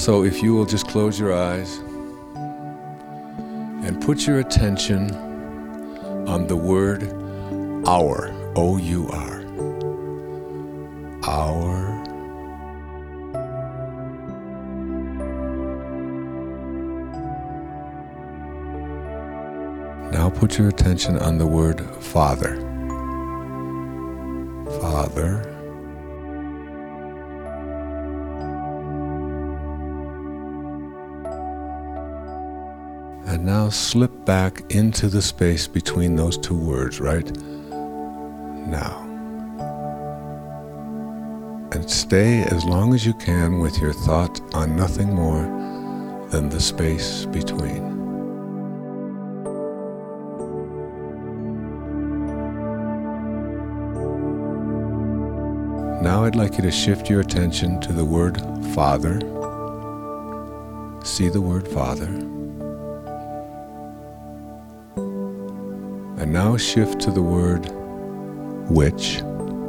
So if you will just close your eyes and put your attention on the word hour, O-U-R. Hour. Now put your attention on the word Father. Father. And now slip back into the space between those two words, right now. And stay as long as you can with your thought on nothing more than the space between. Now I'd like you to shift your attention to the word Father. See the word Father. And now shift to the word which.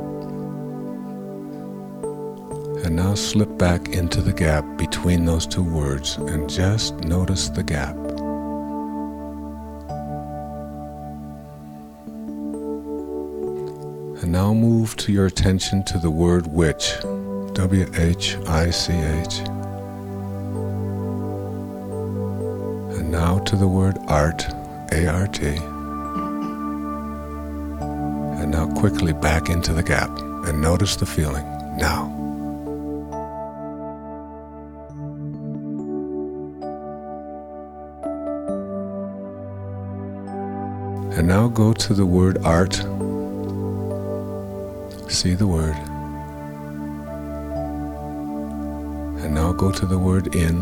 And now slip back into the gap between those two words and just notice the gap. And now move to your attention to the word which, W-H-I-C-H. And now to the word art, A-R-T. And now quickly back into the gap and notice the feeling now. And now go to the word art. See the word. And now go to the word in.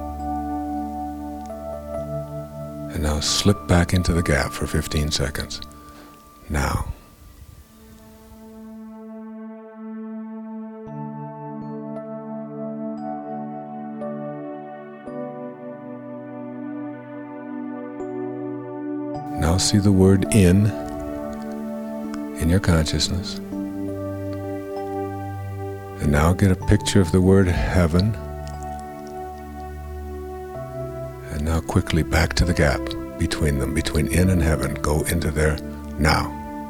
And now slip back into the gap for 15 seconds. Now. Now see the word in your consciousness. And now get a picture of the word heaven. And now quickly back to the gap between them, between in and heaven. Go into there now.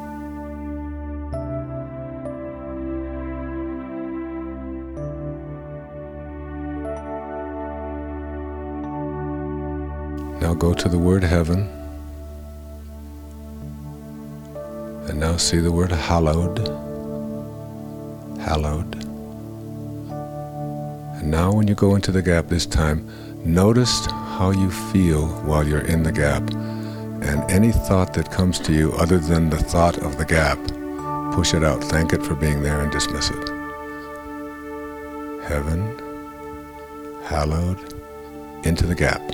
Now go to the word heaven. And now see the word hallowed. Hallowed. And now when you go into the gap this time, notice how you feel while you're in the gap. And any thought that comes to you other than the thought of the gap, push it out. Thank it for being there and dismiss it. Heaven, hallowed, into the gap.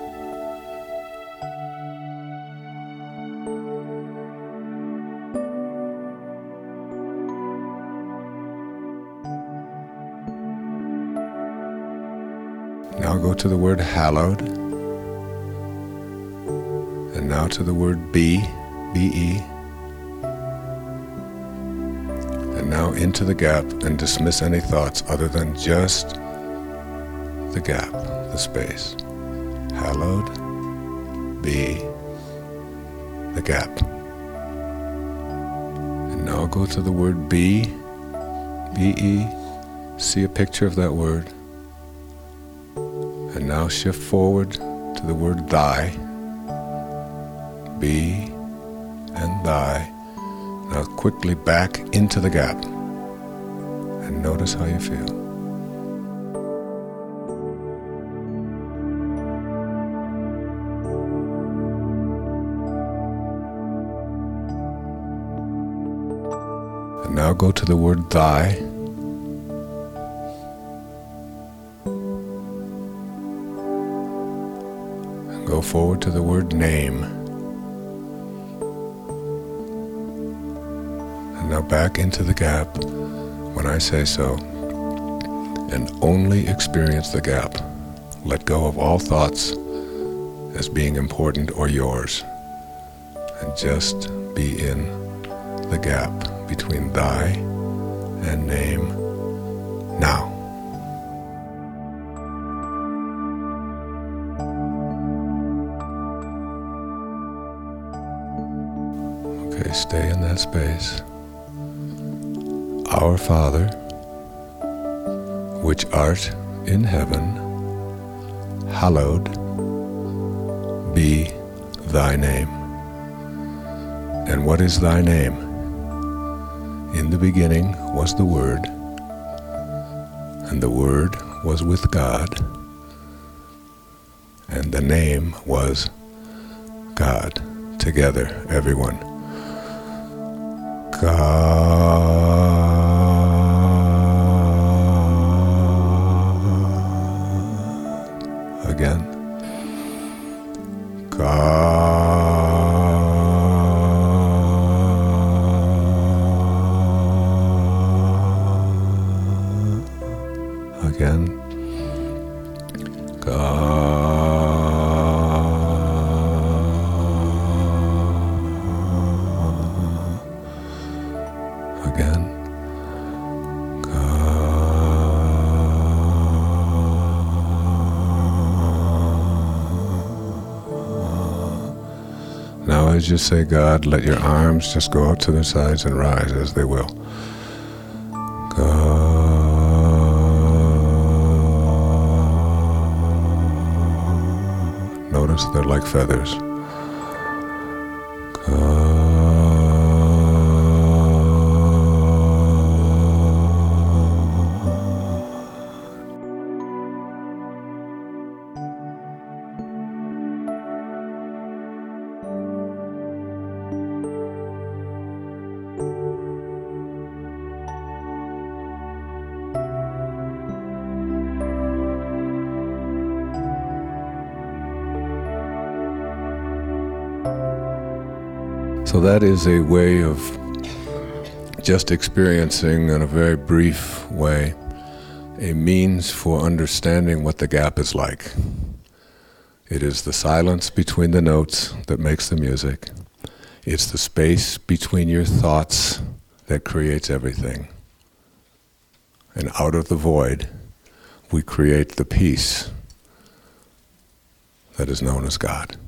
Now go to the word hallowed. And now to the word be, B-E. And now into the gap and dismiss any thoughts other than just the gap, the space. Hallowed, be, the gap. And now go to the word be, B-E. See a picture of that word. And now shift forward to the word thy. Be and thy. Now quickly back into the gap. And notice how you feel. And now go to the word thy. Go forward to the word name. And now back into the gap when I say so. And only experience the gap. Let go of all thoughts as being important or yours. And just be in the gap between thy and name now. always stay in that space. Our Father, which art in heaven, hallowed be thy name. And what is thy name? In the beginning was the Word, and the Word was with God, and the name was God. Together, everyone. God. Again. God. Again. God. Again. Now as you say God, let your arms just go out to the sides and rise as they will. God. Notice they're like feathers. God. So that is a way of just experiencing in a very brief way a means for understanding what the gap is like. It is the silence between the notes that makes the music. It's the space between your thoughts that creates everything. And out of the void, we create the peace that is known as God.